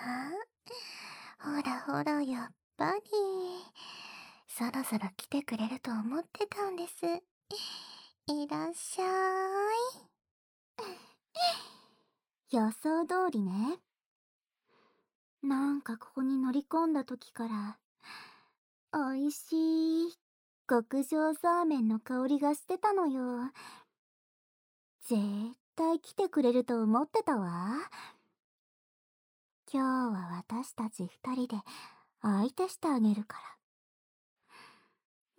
ほらほら、やっぱり。そろそろ来てくれると思ってたんです。いらっしゃ予想通りね。なんかここに乗り込んだ時から、美味しい極上ザーメンの香りがしてたのよ。絶対来てくれると思ってたわ。今日は私たち二人で相手してあげるから。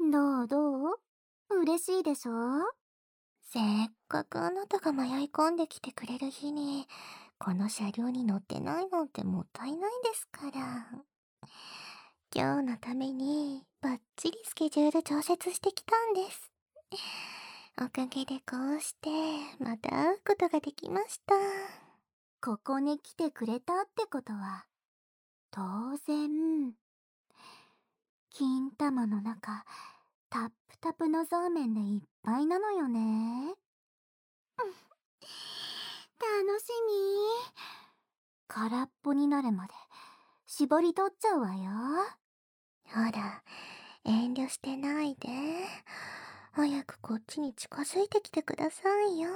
どう嬉しいでしょ？ せっかくあなたが迷い込んできてくれる日に、この車両に乗ってないなんてもったいないですから。今日のためにバッチリスケジュール調節してきたんです。おかげでこうしてまた会うことができました。 ここに来てくれたってことは、当然、金玉の中、タップタプのザーメンでいっぱいなのよね。楽しみ。空っぽになるまで絞り取っちゃうわよ。 ほら、遠慮してないで。早くこっちに近づいてきてくださいよ。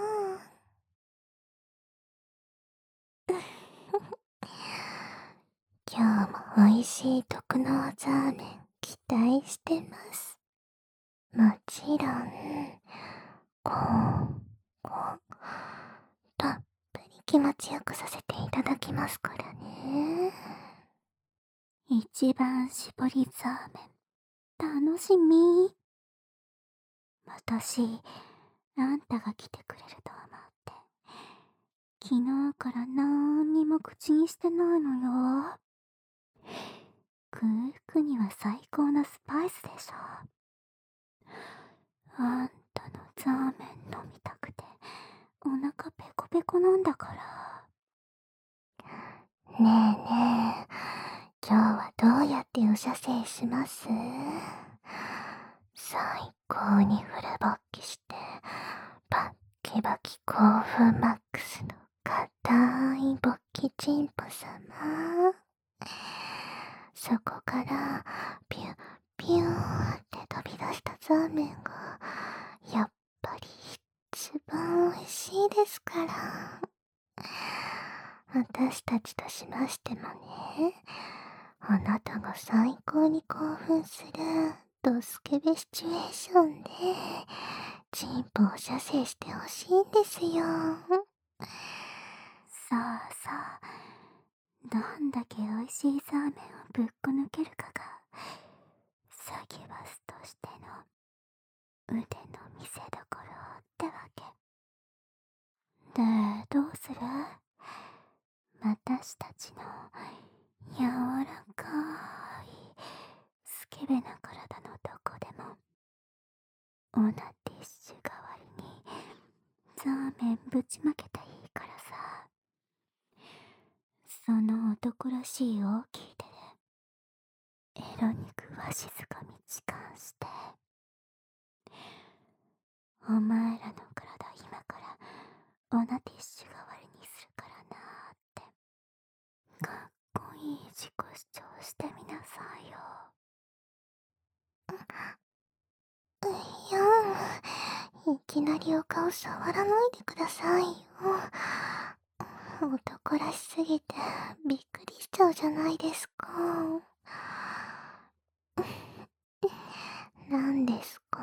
今日も美味しい特納ザーメン期待してます。もちろん、こう、たっぷり気持ちよくさせていただきますからね。 一番絞りザーメン、楽しみ。私、あんたが来てくれると思って、昨日からなんにも口にしてないのよ。空腹には最高のスパイスでしょ。あんたのザーメン飲みたくて、お腹ペコペコなんだから。 ねえねえ、今日はどうやってお射精します？最高にフル勃起して、バッキバキ興奮マックスの硬い勃起チンポ様。そこからピュッピューって飛び出したザーメンがやっぱり一番美味しいですから。私たちとしましてもね、あなたが最高に興奮するドスケベシチュエーションでチンポを射精してほしいんですよ。 さあさあ、どんだけ美味しいザーメンをぶっこ抜けるかが、サキュバスとしての腕の見せ所ってわけ。で、どうする？私たちの柔らかいスケベな体のどこでも、オナティッシュ代わりにザーメンぶちまけていいからさ。その男らしい大きい手でエロ肉わしづかみ痴漢して、お前らの体今からオナティッシュ代わりにするからなーって、かっこいい自己主張してみなさいよ。 いや、いきなりお顔触らないでくださいよ。男らしすぎてびっくりしちゃうじゃないですか。何ですか？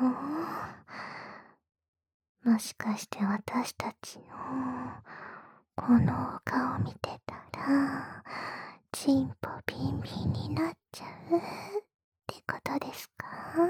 もしかして私たちのこのお顔見てたらチンポビンビンになっちゃうってことですか？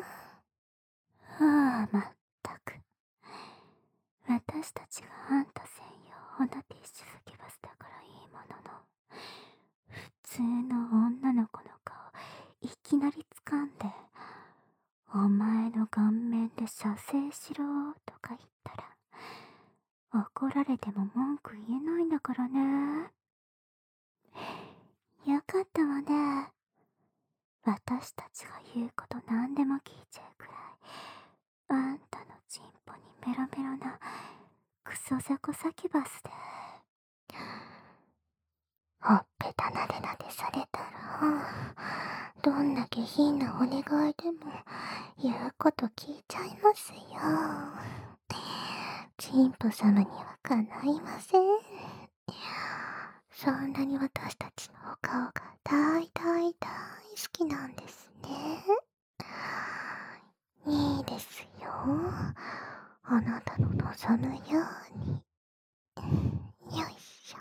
ああ、まったく。私たちがあんた専用オナティッシュスキバスだからいいものの、普通の女の子の顔いきなり掴んで、お前の顔面で射精しろとか言ったら、怒られても文句言えないんだからね。よかったわね。私たちが言うこと何でも聞いちゃうくらい、あんたのチンポにメロメロなクソザコサキュバスで。 ほっぺたなでなでされたら、どんな下品なお願いでも言うこと聞いちゃいますよ。チンポ様にはかないません。そんなに私たちのお顔が大大大好きなんですね。いいですよ。あなたの望むように。よいしょ。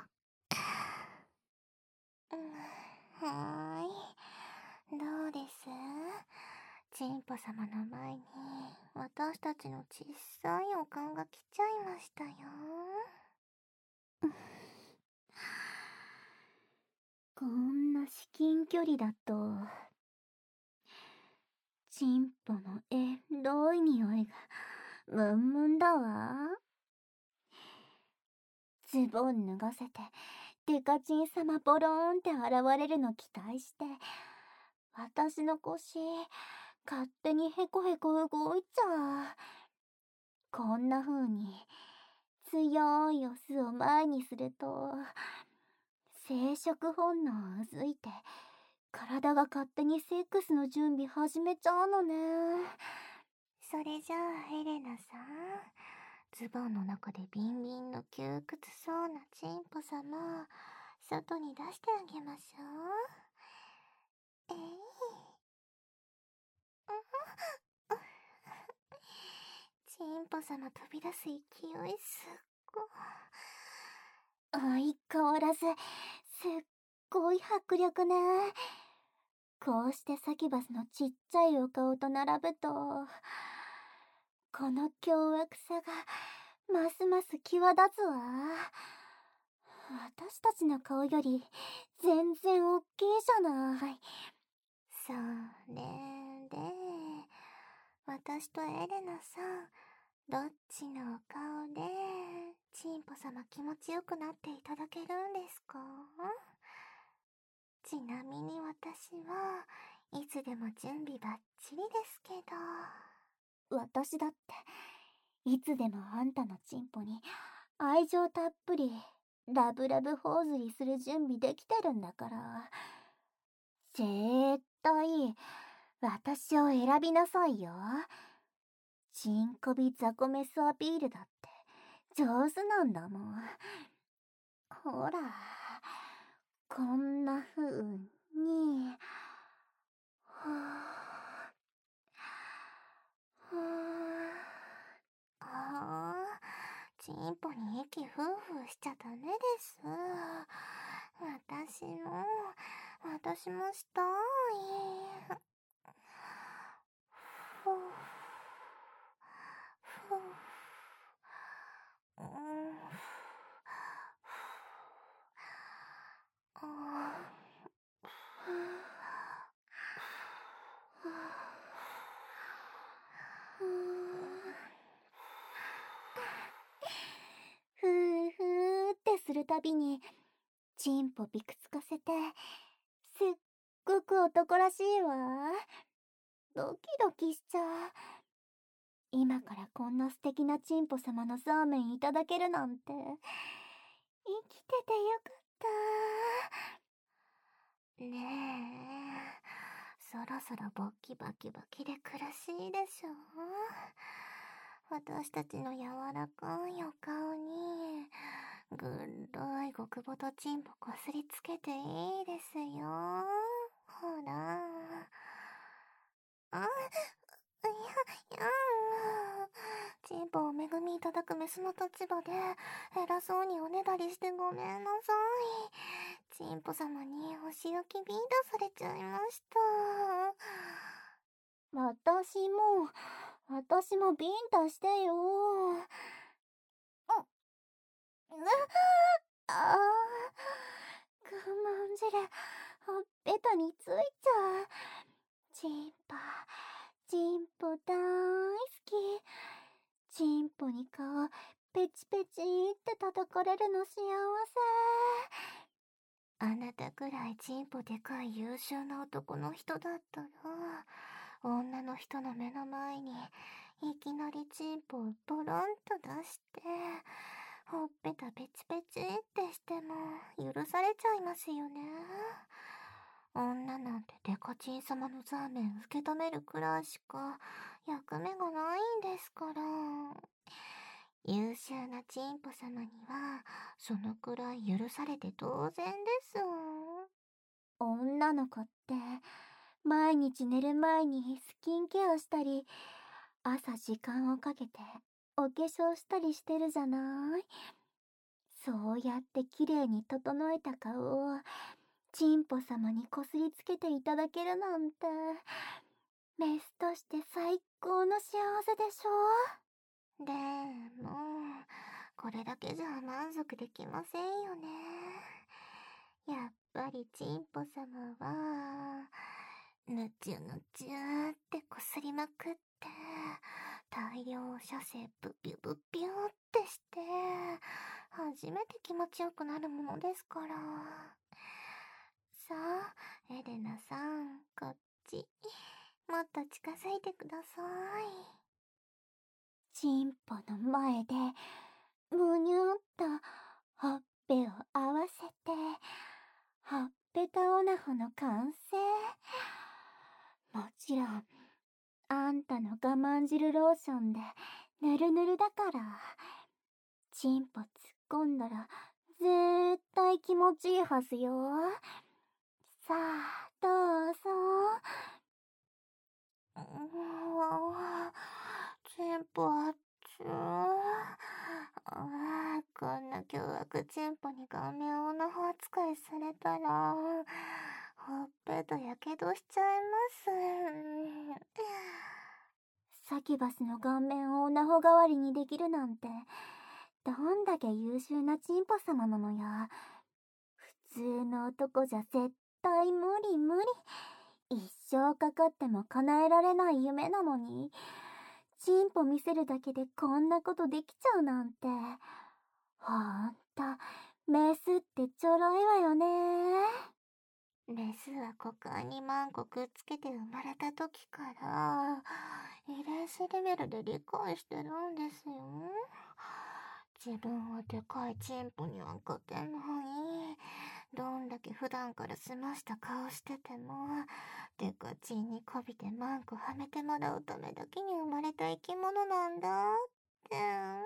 はーい。どうです？チンポ様の前に私たちの小さいお顔が来ちゃいましたよ。 こんな至近距離だと、チンポのエロい匂いがムンムンだわ。ズボン脱がせてデカチン様ボローンって現れるの期待して、私の腰勝手にヘコヘコ動いちゃう。こんな風に強いオスを前にすると生殖本能うずいて体が勝手にセックスの準備始めちゃうのね。 それじゃあエレナさん、ズボンの中でビンビンの窮屈そうなチンポ様、外に出してあげましょう。チンポ様飛び出す勢いすっご。 相変わらずすっごい迫力ね。こうしてサキュバスのちっちゃいお顔と並ぶと、この凶悪さがますます際立つわ。私たちの顔より全然おっきいじゃない。 それで、私とエレナさん、どっちのお顔でチンポ様気持ちよくなっていただけるんですか？ちなみに私はいつでも準備バッチリですけど。 私だっていつでもあんたのチンポに愛情たっぷりラブラブ頬ずりする準備できてるんだから、絶対私を選びなさいよ。チンコビザコメスアピールだって上手なんだもん。ほら、こんな風に。ふああ、チンポに息ふうふうしちゃダメです。私もしたい。ふう、ふう、うん、 ふーふーってするたびにチンポびくつかせてすっごく男らしいわ。ドキドキしちゃう。今からこんな素敵なチンポ様のザーメンいただけるなんて、生きててよかった。 ねえ、そろそろボッキバキバキで苦しいでしょ？私たちの柔らかいお顔にぐんろい極太チンポこすりつけていいですよ。ほら。いや、チンポをお恵みいただくメスの立場で偉そうにおねだりしてごめんなさい。チンポ様にお仕置きビンタされちゃいました。 私もビンタしてよ。ああ、くまん汁、ほっぺたについちゃう。チンポ、チンポ大好き。チンポに顔、ペチペチって叩かれるの幸あなたくらいチンポでかい優秀な男の人だったら、女の人の目の前にいきなりチンポをポロンと出して、 ほっぺたペチペチってしても許されちゃいますよね。女なんてデカチン様のザーメン受け止めるくらいしか役目がないんですから。優秀なチンポ様にはそのくらい許されて当然です。 女の子って毎日寝る前にスキンケアしたり、朝時間をかけてお化粧したりしてるじゃない。そうやって綺麗に整えた顔をチンポ様にこすりつけていただけるなんて、メスとして最高の幸せでしょ。 でも、これだけじゃ満足できませんよね。やっぱりチンポ様は、ぬちゅぬちゅってこすりまくって、大量射精ブピュブピュってして、初めて気持ちよくなるものですから。さあ、エレナさん、こっち。もっと近づいてください。 チンポの前でむにゅっとほっぺを合わせて、ほっぺたオナホの完成。もちろんあんたの我慢汁ローションでぬるぬるだから、チンポ突っ込んだら絶対気持ちいいはずよ。さあどうぞ。 チンポあっつこんな凶悪チンポに顔面女扱いされたら、ほっぺたやけどしちゃいます。 サキュバスの顔面をオナホ代わりにできるなんて、どんだけ優秀なチンポ様なのよ。普通の男じゃ絶対無理無理。一生かかっても叶えられない夢なのに、チンポ見せるだけでこんなことできちゃうなんて。ほんと、メスってちょろいわよね。 メスは股間にマンコくっつけて生まれた時から、遺伝子レベルで理解してるんですよ。自分はでかいチンポには勝てない。どんだけ普段から済ました顔してても、デカチンにこびてマンコはめてもらうためだけに生まれた生き物なんだって。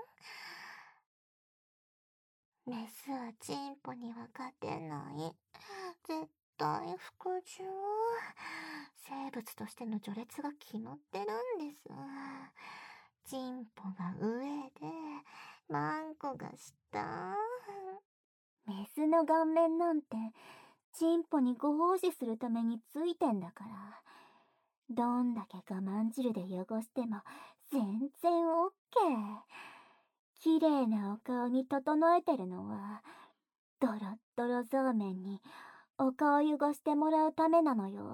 メスはチンポには勝てない。絶対服従。生物としての序列が決まってるんです。チンポが上で、マンコが下。 メスの顔面なんて、チンポにご奉仕するためについてんだから。どんだけ我慢汁で汚しても全然オッケー。綺麗なお顔に整えてるのは、ドロッドロそうめんにお顔汚してもらうためなのよ。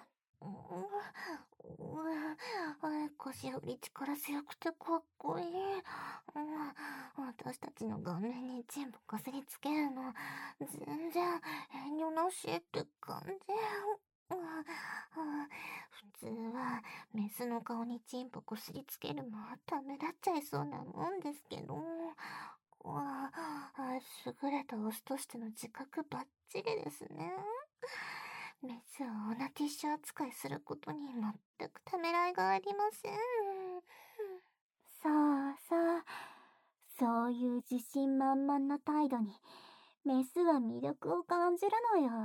腰振り力強くてかっこいい。私たちの顔面にチンポこすりつけるの、全然遠慮なしって感じ。普通はメスの顔にチンポこすりつけるのためらっちゃいそうなもんですけど、優れたオスとしての自覚バッチリですね。メスをオナティッシュ扱いすることに全くためらいがありません。 さあさあ、そういう自信満々な態度にメスは魅力を感じるのよ。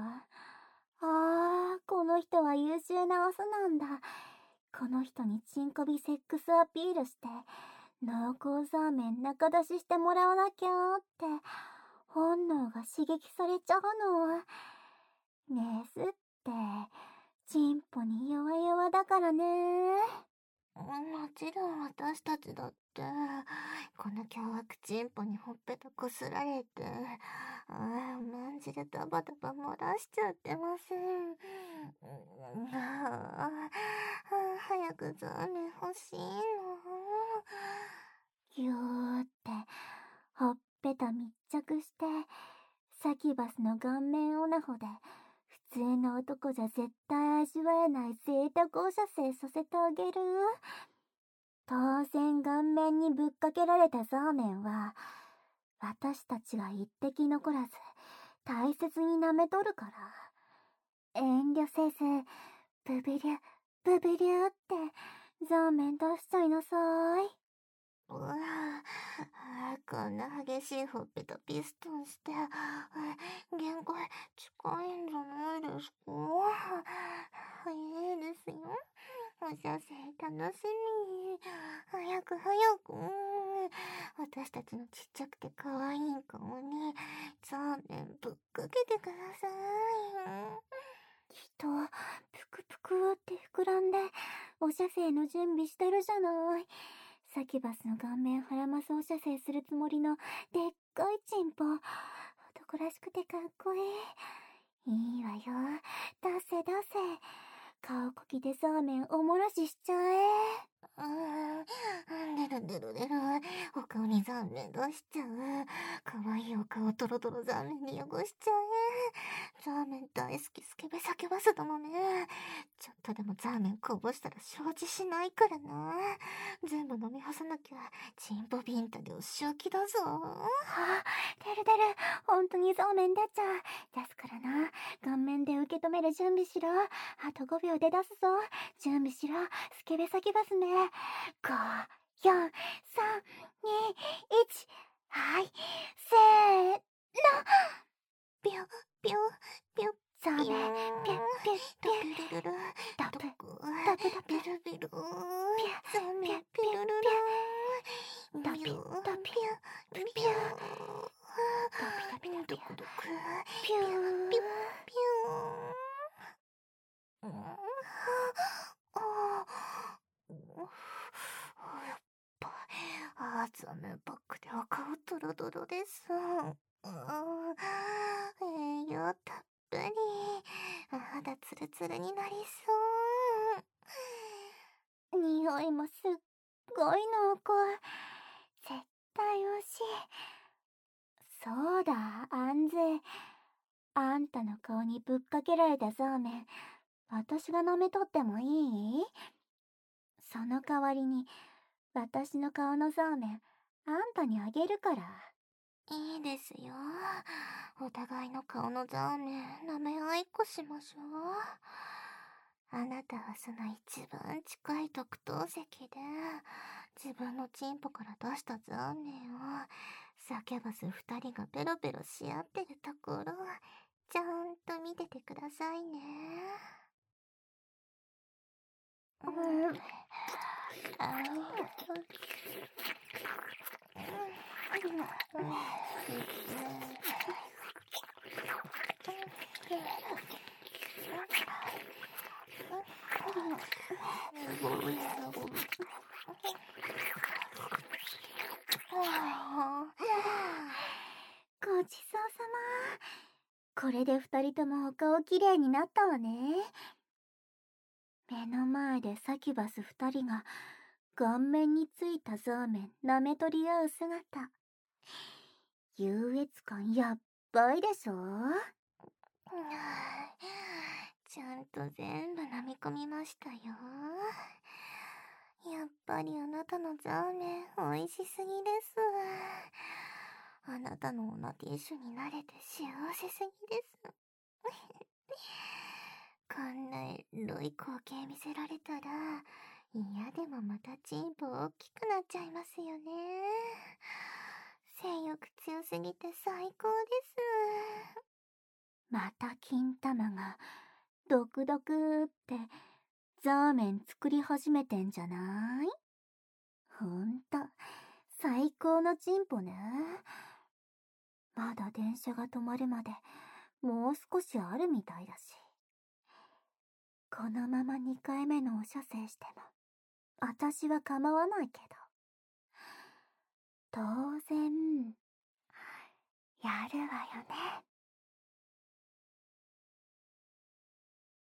この人は優秀なオスなんだ。この人にチンコビセックスアピールして濃厚ザーメン中出ししてもらわなきゃって本能が刺激されちゃうの。メスってチンポに弱々だからね。 もちろん私たちだって、この凶悪チンポにほっぺたこすられて、まんじでダバダバ漏らしちゃってます。早くザーメン欲しいの。 ぎゅーってほっぺた密着して、サキュバスの顔面オナホで普通の男じゃ絶対味わえない贅沢を射精させてあげる。当然顔面にぶっかけられたザーメンは私たちが一滴残らず大切に舐めとるから。遠慮せず、ブビリュ、ブビリュってザーメン出しちゃいなさい。 こんな激しいほっぺとピストンして、限界近いんじゃないですか？早いですよ。お写真楽しみ。早く早く。私たちのちっちゃくて可愛い顔にザーメンぶっかけてください。 きっと、ぷくぷくって膨らんで、お射精の準備してるじゃない。サキュバスの顔面ハラマスお射精するつもりのでっかいチンポ。男らしくてかっこいい。いいわよ。出せ出せ。顔こきでザーメンおもらししちゃえ。 出る。お顔にザーメン出しちゃう。可愛いお顔トロトロザーメンに汚しちゃえ。ザーメン大好きスケベ叫ばせたのね。ちょっとでもザーメンこぼしたら承知しないからな。全部飲み干さなきゃ、チンポビンタでお仕置きだぞ。 出る。ほんとにザーメン出ちゃう。出すからな。顔面で受け止める準備しろ。あと5秒で出すぞ。準備しろ。スケベ叫ばすね。5、4、3、2、1。はい。せーの。 ピュピュピュザーメン、ピュッピュッピュッ。 ピュルルルドブ、 ドクビルビルザーメンピュルルルドビ、 ビュドビ、 ビュピュー。 ドクドクピュー。 ピュピュやっぱザーメンバッグでお顔ドロドロです。栄養たっぷり。肌ツルツルになりそう。 匂いもすっごい濃厚。絶対美味しい。そうだ、アンズ。あんたの顔にぶっかけられたザーメン、私が舐めとってもいい？その代わりに、私の顔のザーメン、あんたにあげるから。 いいですよ。お互いの顔のザーメン、舐め合いっこしましょう。あなたはその一番近い特等席で、自分のチンポから出したザーメンを、サキャバス二人がペロペロし合ってるところ、ちゃんと見ててくださいね。 ごちそうさま。これで二人ともお顔きれいになったわね。目の前でサキュバス二人が顔面についたザーメン舐め取り合う姿。優越感やっばいでしょ？ ちゃんと全部飲み込みましたよ。やっぱりあなたのザーメン美味しすぎです。あなたのオナティッシュになれて幸せすぎです。こんなエロい光景見せられたら、嫌でもまたチンポ大きくなっちゃいますよね。性欲強すぎて最高です。 また金玉がドクドクってザーメン作り始めてんじゃない？ほんと最高のチンポね。まだ電車が止まるまでもう少しあるみたいだし、このまま2回目のお射精しても私は構わないけど、当然やるわよね。